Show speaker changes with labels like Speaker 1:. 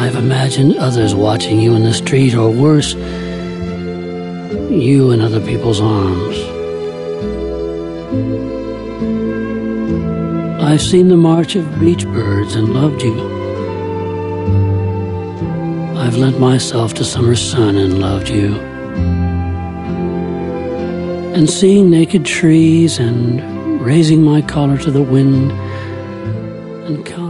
Speaker 1: I've imagined others watching you in the street, or worse, you in other people's arms. I've seen the march of beach birds and loved you. I've lent myself to summer sun and loved you. And seeing naked trees and raising my collar to the wind and